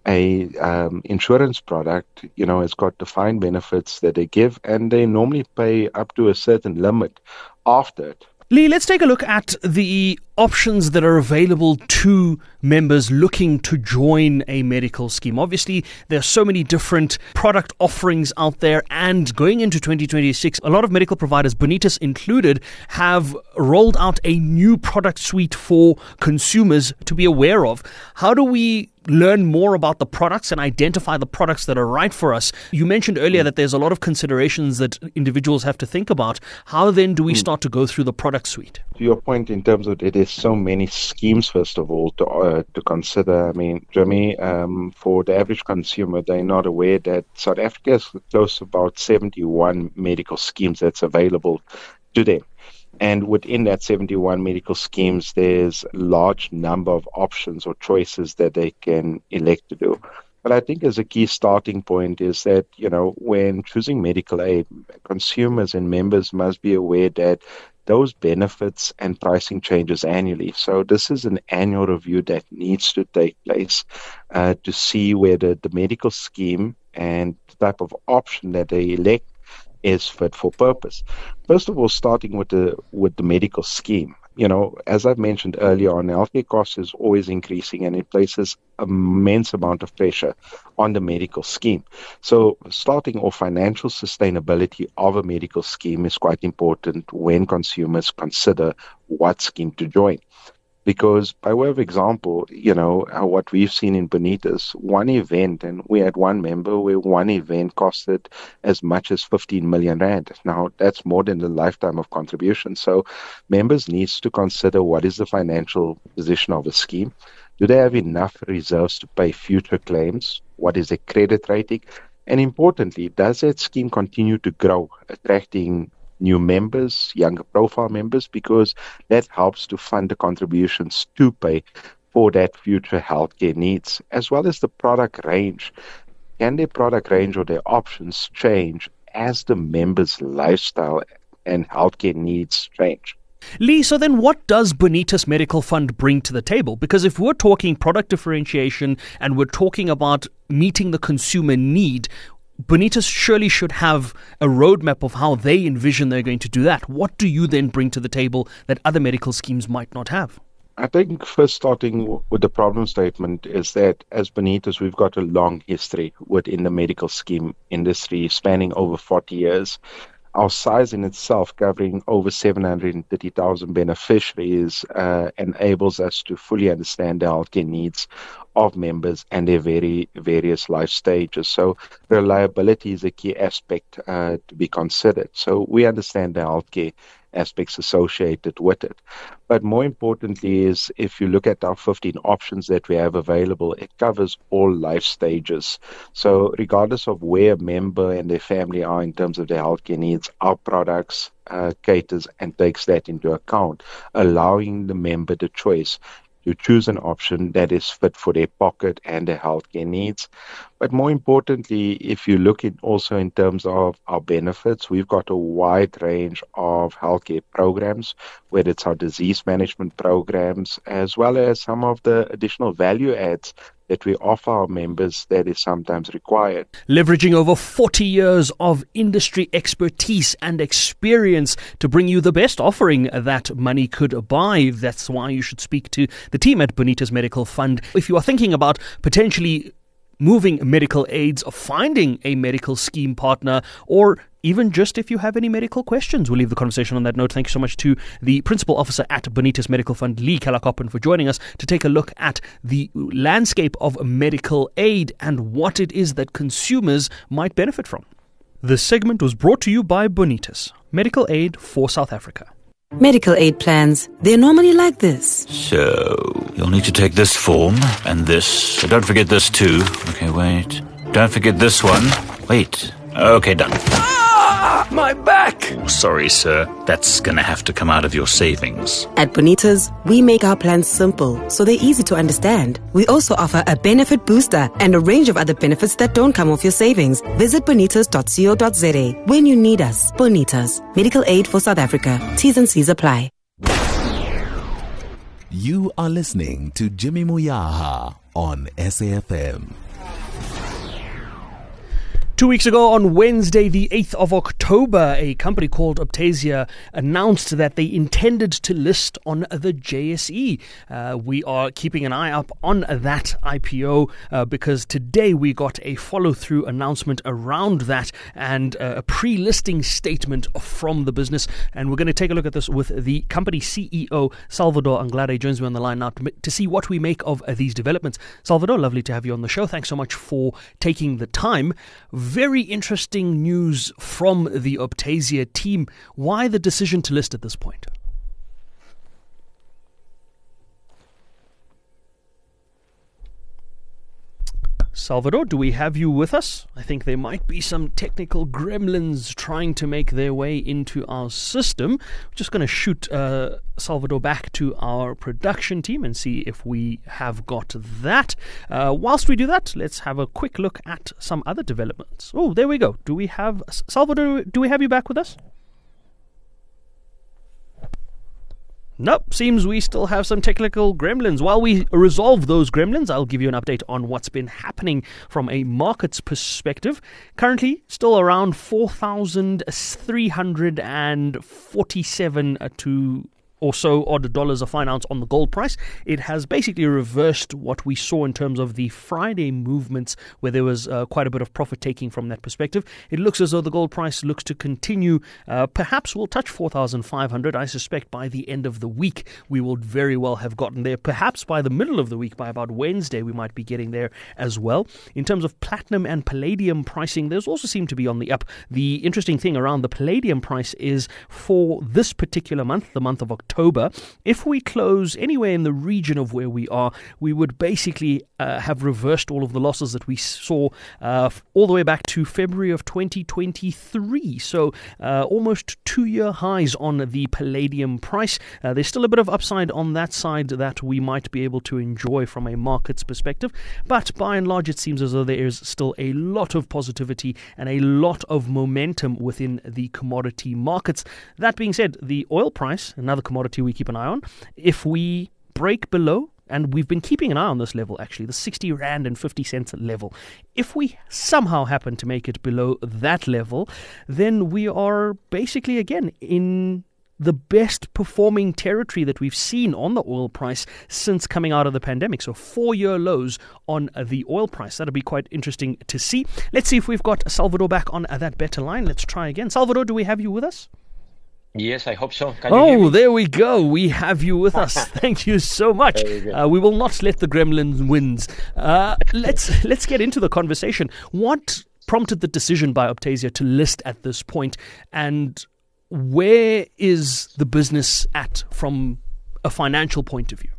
S7: a um, insurance product, you know, has got defined benefits that they give, and they normally pay up to a certain limit after it.
S2: Lee, let's take a look at the options that are available to members looking to join a medical scheme. Obviously, there are so many different product offerings out there, and going into twenty twenty-six, a lot of medical providers, Bonitas included, have rolled out a new product suite for consumers to be aware of. How do we learn more about the products and identify the products that are right for us. You mentioned earlier that there's a lot of considerations that individuals have to think about. How then do we start to go through the product suite?
S7: To your point in terms of it is so many schemes, first of all, to uh, to consider. I mean, Jimmy, um, for the average consumer, they're not aware that South Africa has close to about seventy-one medical schemes that's available to them. And within that seventy-one medical schemes, there's a large number of options or choices that they can elect to do. But I think as a key starting point is that, you know, when choosing medical aid, consumers and members must be aware that those benefits and pricing changes annually. So this is an annual review that needs to take place uh, to see whether the medical scheme and the type of option that they elect is fit for purpose. First of all, starting with the with the medical scheme. You know, as I've mentioned earlier on, healthcare costs is always increasing and it places immense amount of pressure on the medical scheme. So starting off, financial sustainability of a medical scheme is quite important when consumers consider what scheme to join. Because by way of example, you know, what we've seen in Bonitas, one event, and we had one member where one event costed as much as fifteen million rand. Now, that's more than the lifetime of contribution. So members needs to consider what is the financial position of a scheme. Do they have enough reserves to pay future claims? What is their credit rating? And importantly, does that scheme continue to grow, attracting new members, younger profile members, because that helps to fund the contributions to pay for that future healthcare needs, as well as the product range. Can their product range or their options change as the members' lifestyle and healthcare needs change?
S2: Lee, so then what does Bonitas Medical Fund bring to the table? Because if we're talking product differentiation and we're talking about meeting the consumer need, Bonitas surely should have a roadmap of how they envision they're going to do that. What do you then bring to the table that other medical schemes might not have?
S7: I think first starting with the problem statement is that as Bonitas, we've got a long history within the medical scheme industry spanning over forty years. Our size in itself, covering over seven hundred thirty thousand beneficiaries, uh, enables us to fully understand the healthcare needs of members and their very various life stages. So reliability is a key aspect uh, to be considered. So we understand the healthcare aspects associated with it. But more importantly is if you look at our fifteen options that we have available, it covers all life stages. So regardless of where a member and their family are in terms of their healthcare needs, our products uh, caters and takes that into account, allowing the member the choice to choose an option that is fit for their pocket and their healthcare needs. But more importantly, if you look at also in terms of our benefits, we've got a wide range of healthcare programs, whether it's our disease management programs, as well as some of the additional value adds that we offer our members that is sometimes required.
S2: Leveraging over forty years of industry expertise and experience to bring you the best offering that money could buy. That's why you should speak to the team at Bonitas Medical Fund. If you are thinking about potentially moving medical aids, finding a medical scheme partner, or even just if you have any medical questions. We'll leave the conversation on that note. Thank you so much to the Principal Officer at Bonitas Medical Fund, Lee Kalakoppen, for joining us to take a look at the landscape of medical aid and what it is that consumers might benefit from. This segment was brought to you by Bonitas, medical aid for South Africa.
S8: Medical aid plans, they're normally like this.
S9: So, you'll need to take this form and this. So don't forget this too. Okay, wait. Don't forget this one. Wait. Okay, done. Ah! My back! Sorry, sir. That's gonna have to come out of your savings.
S8: At Bonitas, we make our plans simple, so they're easy to understand. We also offer a benefit booster and a range of other benefits that don't come off your savings. Visit bonitas dot co dot za when you need us. Bonitas, medical aid for South Africa. T's and C's apply.
S1: You are listening to Jimmy Moyaha on S A F M.
S2: Two weeks ago, on Wednesday, the eighth of October, a company called Optasia announced that they intended to list on the J S E. Uh, we are keeping an eye up on that I P O uh, because today we got a follow-through announcement around that and uh, a pre-listing statement from the business. And we're going to take a look at this with the company C E O, Salvador Anglade, joins me on the line now to, to see what we make of uh, these developments. Salvador, lovely to have you on the show. Thanks so much for taking the time. Very interesting news from the Optasia team. Why the decision to list at this point? Salvador, do we have you with us? I think there might be some technical gremlins trying to make their way into our system. We're just going to shoot uh, Salvador back to our production team and see if we have got that. Uh, whilst we do that, let's have a quick look at some other developments. Oh, there we go. Do we have Salvador? Do we have you back with us? Nope, seems we still have some technical gremlins. While we resolve those gremlins, I'll give you an update on what's been happening from a markets perspective. Currently, still around four thousand three hundred forty-seven to or so odd dollars a fine ounce on the gold price. It has basically reversed what we saw in terms of the Friday movements, where there was uh, quite a bit of profit taking from that perspective. It looks as though the gold price looks to continue. Uh, perhaps we'll touch four thousand five hundred. I suspect by the end of the week, we will very well have gotten there. Perhaps by the middle of the week, by about Wednesday, we might be getting there as well. In terms of platinum and palladium pricing, there's also seemed to be on the up. The interesting thing around the palladium price is for this particular month, the month of October, October, if we close anywhere in the region of where we are, we would basically uh, have reversed all of the losses that we saw uh, all the way back to February of twenty twenty-three. So uh, almost two-year highs on the palladium price. Uh, there's still a bit of upside on that side that we might be able to enjoy from a markets perspective. But by and large, it seems as though there is still a lot of positivity and a lot of momentum within the commodity markets. That being said, the oil price, another commodity we keep an eye on, if we break below, and we've been keeping an eye on this level actually, the sixty rand and fifty cents level, if we somehow happen to make it below that level, then we are basically again in the best performing territory that we've seen on the oil price since coming out of the pandemic. So four-year lows on the oil price. That'll be quite interesting to see. Let's see if we've got Salvador back on that better line. Let's try again. Salvador, do we have you with us?
S10: Yes, I hope so. Can you
S2: oh,
S10: hear me?
S2: There we go. We have you with us. Thank you so much. Uh, we will not let the gremlins win. Uh, let's let's get into the conversation. What prompted the decision by Optasia to list at this point, and where is the business at from a financial point of view?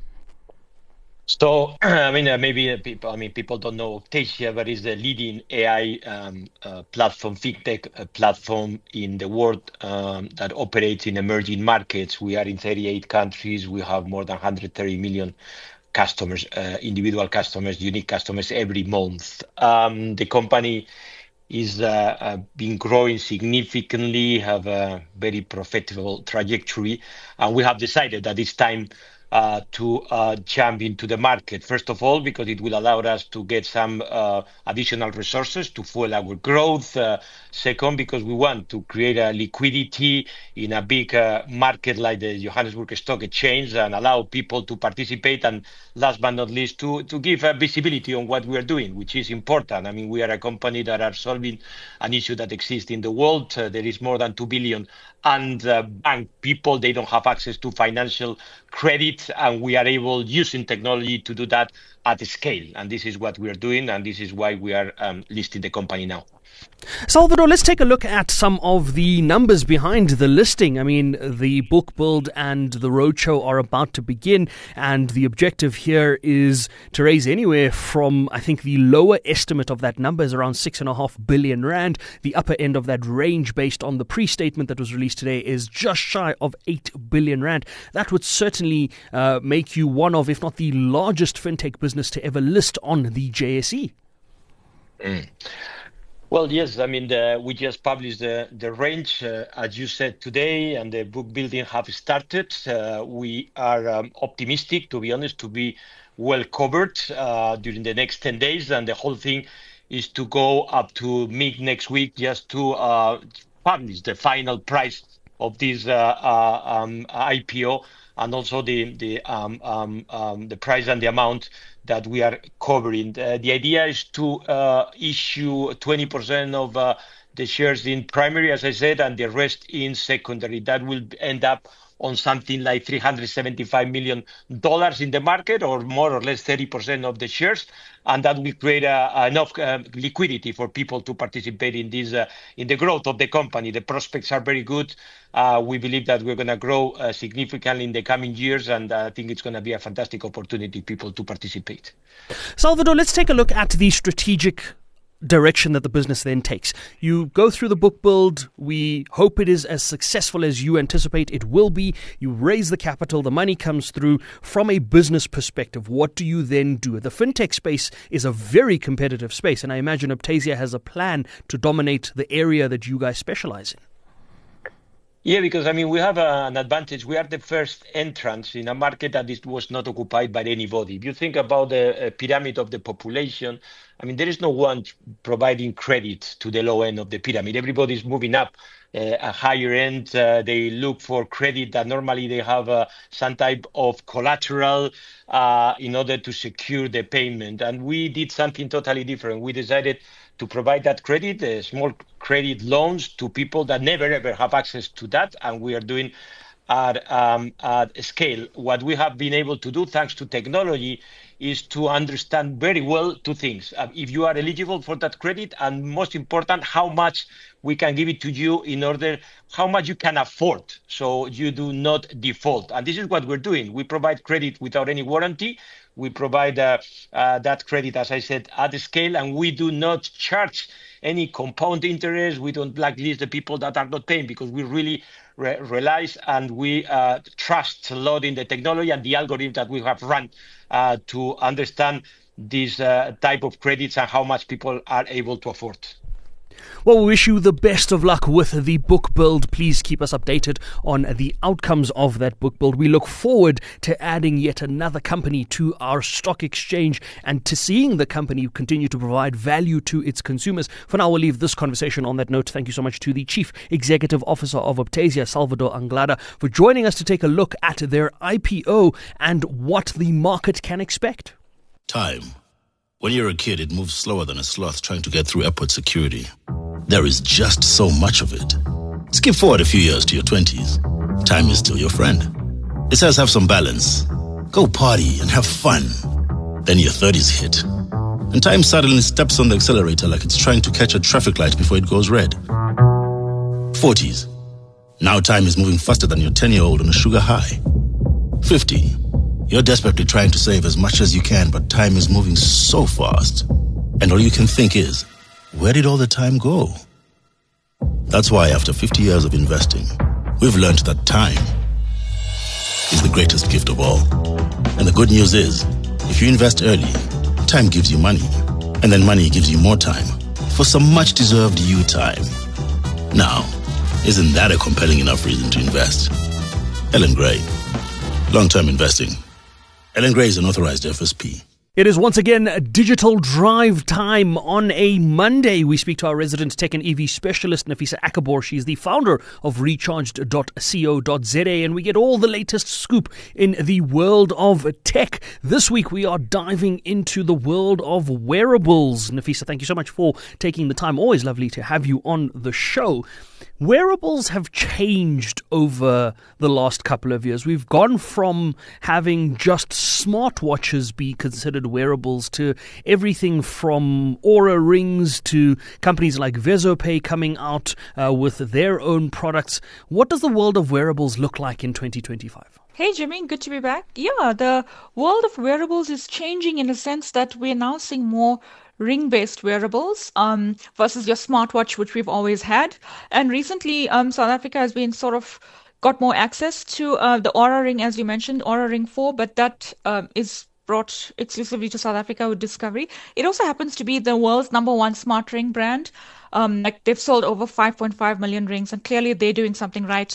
S10: So, I mean, uh, maybe people, I mean, people don't know Optasia, but it's the leading A I um, uh, platform, fintech uh, platform in the world um, that operates in emerging markets. We are in thirty-eight countries. We have more than one hundred thirty million customers, uh, individual customers, unique customers every month. Um, the company is uh, uh, been growing significantly, have a very profitable trajectory, and we have decided that it's time Uh, to uh, jump into the market. First of all, because it will allow us to get some uh, additional resources to fuel our growth. Uh, second, because we want to create a liquidity in a big uh, market like the Johannesburg Stock Exchange and allow people to participate. And last but not least, to, to give uh, visibility on what we are doing, which is important. I mean, we are a company that are solving an issue that exists in the world. Uh, there is more than two billion unbanked people. They don't have access to financial credit, and we are able, using technology, to do that at scale. And this is what we are doing, and this is why we are um, listing the company now.
S2: Salvador, let's take a look at some of the numbers behind the listing. I mean, the book build and the roadshow are about to begin, and the objective here is to raise anywhere from, I think the lower estimate of that number is around six and a half billion rand. The upper end of that range, based on the pre-statement that was released today, is just shy of eight billion rand. That would certainly uh, make you one of, if not the largest fintech business to ever list on the J S E.
S10: Mm. Well, yes, I mean, the, we just published the, the range, uh, as you said today, and the book building have started. Uh, we are um, optimistic, to be honest, to be well covered uh, during the next ten days, and the whole thing is to go up to mid next week just to uh, publish the final price of this uh, uh, um, I P O, and also the the um, um, um, the price and the amount that we are covering. Uh, the idea is to uh, issue twenty percent of uh, the shares in primary, as I said, and the rest in secondary. That will end up on something like three hundred seventy-five million dollars in the market, or more or less thirty percent of the shares, and that will create uh, enough uh, liquidity for people to participate in this uh, in the growth of the company. The prospects are very good. Uh, we believe that we're going to grow uh, significantly in the coming years, and uh, I think it's going to be a fantastic opportunity for people to participate.
S2: Salvador, let's take a look at the strategic direction that the business then takes. You go through the book build. We hope it is as successful as you anticipate it will be. You raise the capital, the money comes through. From a business perspective, what do you then do? The fintech space is a very competitive space, and I imagine Optasia has a plan to dominate the area that you guys specialize in.
S10: Yeah, because, I mean, we have uh, an advantage. We are the first entrants in a market that is, was not occupied by anybody. If you think about the uh, pyramid of the population, I mean, there is no one providing credit to the low end of the pyramid. Everybody is moving up uh, a higher end. Uh, they look for credit that normally they have uh, some type of collateral uh, in order to secure the payment. And we did something totally different. We decided to provide that credit, uh, small credit loans to people that never ever have access to that, and we are doing at, um, at scale. What we have been able to do, thanks to technology, is to understand very well two things. Uh, if you are eligible for that credit, and most important, how much we can give it to you in order, how much you can afford, so you do not default. And this is what we're doing. We provide credit without any warranty. We provide uh, uh, that credit, as I said, at the scale, and we do not charge any compound interest. We don't blacklist the people that are not paying, because we really re- realize and we uh, trust a lot in the technology and the algorithm that we have run uh, to understand this uh, type of credits and how much people are able to afford.
S2: Well, we wish you the best of luck with the book build. Please keep us updated on the outcomes of that book build. We look forward to adding yet another company to our stock exchange and to seeing the company continue to provide value to its consumers. For now, we'll leave this conversation on that note. Thank you so much to the Chief Executive Officer of Optasia, Salvador Anglada, for joining us to take a look at their I P O and what the market can expect.
S11: Time. When you're a kid, it moves slower than a sloth trying to get through airport security. There is just so much of it. Skip forward a few years to your twenties. Time is still your friend. It says have some balance. Go party and have fun. Then your thirties hit. And time suddenly steps on the accelerator like it's trying to catch a traffic light before it goes red. forties. Now time is moving faster than your ten-year-old on a sugar high. fifty. You're desperately trying to save as much as you can, but time is moving so fast. And all you can think is, where did all the time go? That's why after fifty years of investing, we've learned that time is the greatest gift of all. And the good news is, if you invest early, time gives you money. And then money gives you more time for some much-deserved you time. Now, isn't that a compelling enough reason to invest? Ellen Gray. Long-term investing. Ellen Gray is an authorized F S P.
S2: It is once again digital drive time on a Monday. We speak to our resident tech and E V specialist, Nafisa Akabor. She's the founder of recharged dot co dot za, and we get all the latest scoop in the world of tech. This week, we are diving into the world of wearables. Nafisa, thank you so much for taking the time. Always lovely to have you on the show. Wearables have changed over the last couple of years. We've gone from having just smartwatches be considered wearables to everything from Aura rings to companies like VezoPay coming out uh, with their own products. What does the world of wearables look like in twenty twenty-five?
S12: Hey Jimmy, good to be back. Yeah, the world of wearables is changing in a sense that we're now seeing more ring-based wearables um, versus your smartwatch, which we've always had. And recently, um, South Africa has been sort of got more access to uh, the Aura Ring, as you mentioned, Aura Ring four, but that um, is brought exclusively to South Africa with Discovery. It also happens to be the world's number one smart ring brand. Um, like they've sold over five point five million rings, and clearly they're doing something right.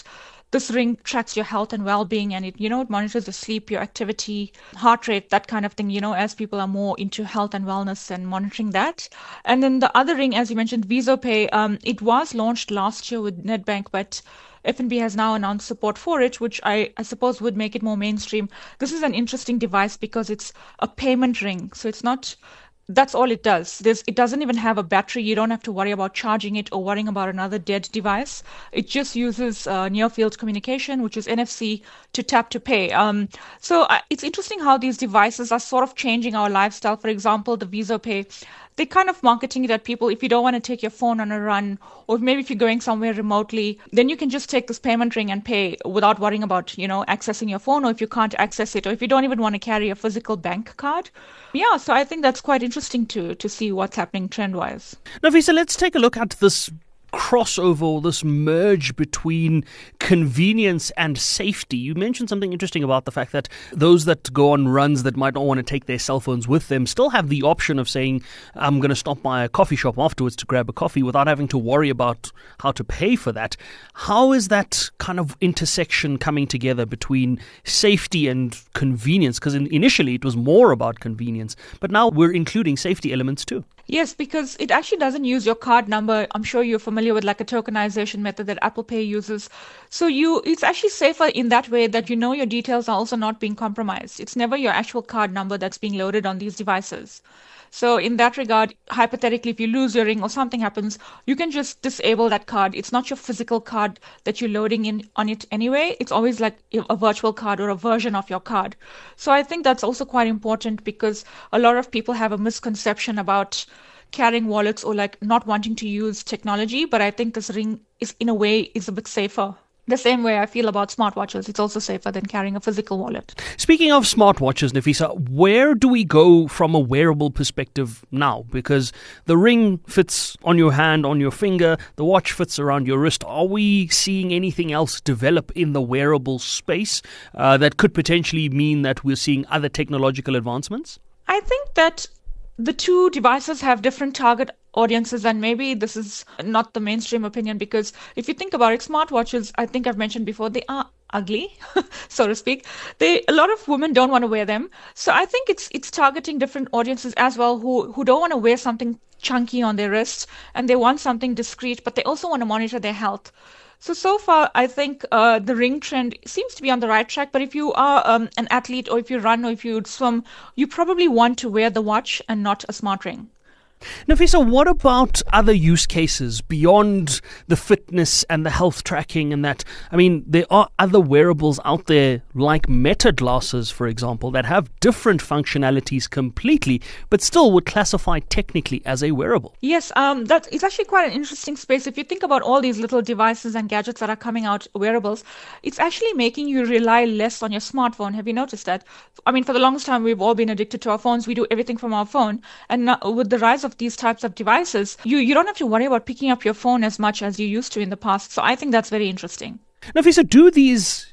S12: this ring tracks your health and well-being, and it, you know, it monitors your sleep, your activity, heart rate, that kind of thing, you know, as people are more into health and wellness and monitoring that. And then the other ring, as you mentioned, VisoPay, um, it was launched last year with Nedbank, but F N B has now announced support for it, which I, I suppose would make it more mainstream. This is an interesting device because it's a payment ring. So it's not, that's all it does. There's, it doesn't even have a battery. You don't have to worry about charging it or worrying about another dead device. It just uses uh, near field communication, which is N F C, to tap to pay. Um, so uh, it's interesting how these devices are sort of changing our lifestyle. For example, the VisoPay, they're kind of marketing it at people. If you don't want to take your phone on a run, or maybe if you're going somewhere remotely, then you can just take this payment ring and pay without worrying about, you know, accessing your phone, or if you can't access it, or if you don't even want to carry a physical bank card. Yeah, so I think that's quite interesting to to see what's happening trend-wise.
S2: Nafisa, let's take a look at this crossover, or this merge between convenience and safety. You mentioned something interesting about the fact that those that go on runs that might not want to take their cell phones with them still have the option of saying, I'm going to stop by a coffee shop afterwards to grab a coffee without having to worry about how to pay for that. How is that kind of intersection coming together between safety and convenience? Because in, initially it was more about convenience, but now we're including safety elements too.
S12: Yes, because it actually doesn't use your card number. I'm sure you're familiar with like a tokenization method that Apple Pay uses. So you, it's actually safer in that way that you know your details are also not being compromised. It's never your actual card number that's being loaded on these devices. So in that regard, hypothetically, if you lose your ring or something happens, you can just disable that card. It's not your physical card that you're loading in on it anyway. It's always like a virtual card or a version of your card. So I think that's also quite important because a lot of people have a misconception about carrying wallets or like not wanting to use technology. But I think this ring is in a way is a bit safer. The same way I feel about smartwatches. It's also safer than carrying a physical wallet.
S2: Speaking of smartwatches, Nafisa, where do we go from a wearable perspective now? Because the ring fits on your hand, on your finger, the watch fits around your wrist. Are we seeing anything else develop in the wearable space uh, that could potentially mean that we're seeing other technological advancements?
S12: I think that the two devices have different target audiences, and maybe this is not the mainstream opinion because if you think about it, smartwatches, I think I've mentioned before, they are ugly, so to speak. They a lot of women don't want to wear them. So I think it's it's targeting different audiences as well who, who don't want to wear something chunky on their wrists and they want something discreet, but they also want to monitor their health. So, so far, I think uh, the ring trend seems to be on the right track. But if you are um, an athlete or if you run or if you swim, you probably want to wear the watch and not a smart ring.
S2: Nafisa, what about other use cases beyond the fitness and the health tracking and that? I mean, there are other wearables out there like Meta glasses, for example, that have different functionalities completely, but still would classify technically as a wearable.
S12: Yes, um, that it's actually quite an interesting space. If you think about all these little devices and gadgets that are coming out, wearables, it's actually making you rely less on your smartphone. Have you noticed that? I mean, for the longest time, we've all been addicted to our phones. We do everything from our phone. And now, with the rise of these types of devices, you, you don't have to worry about picking up your phone as much as you used to in the past. So I think that's very interesting.
S2: Nafisa, do these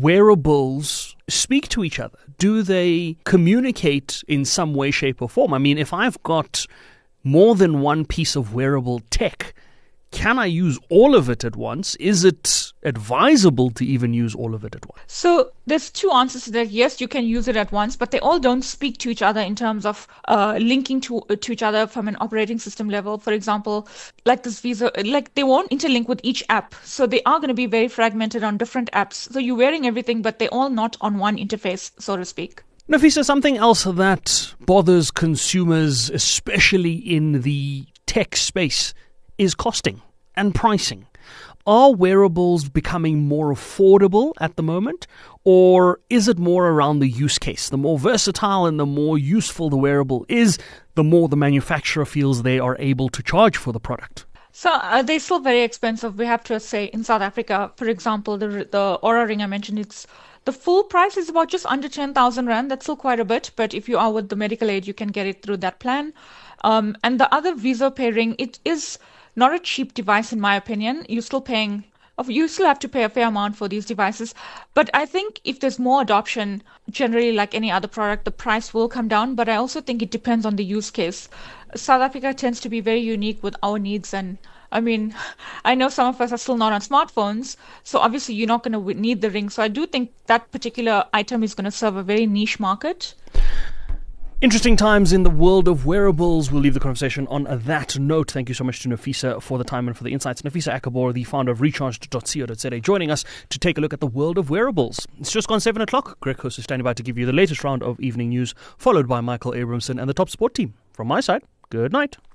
S2: wearables speak to each other? Do they communicate in some way, shape or form? I mean, if I've got more than one piece of wearable tech, can I use all of it at once? Is it advisable to even use all of it at once?
S12: So there's two answers to that. Yes, you can use it at once, but they all don't speak to each other in terms of uh, linking to uh, to each other from an operating system level. For example, like this Visa, like they won't interlink with each app. So they are going to be very fragmented on different apps. So you're wearing everything, but they're all not on one interface, so to speak.
S2: Nafisa, something else that bothers consumers, especially in the tech space, is costing and pricing. Are wearables becoming more affordable at the moment, or is it more around the use case? The more versatile and the more useful the wearable is, the more the manufacturer feels they are able to charge for the product.
S12: So uh, they're still very expensive. We have to say in South Africa, for example, the the Oura ring I mentioned, it's the full price is about just under ten thousand rand. That's still quite a bit, but if you are with the medical aid, you can get it through that plan. Um, and the other VisoPay ring, it is not a cheap device in my opinion. You're still paying, you still have to pay a fair amount for these devices. But I think if there's more adoption, generally like any other product, the price will come down. But I also think it depends on the use case. South Africa tends to be very unique with our needs and I mean, I know some of us are still not on smartphones, so obviously you're not going to need the ring. So I do think that particular item is going to serve a very niche market.
S2: Interesting times in the world of wearables. We'll leave the conversation on that note. Thank you so much to Nafisa for the time and for the insights. Nafisa Akabor, the founder of recharged dot co dot za, joining us to take a look at the world of wearables. It's just gone seven o'clock. Greg Host is standing by to give you the latest round of evening news, followed by Michael Abramson and the Top Sport team. From my side, good night.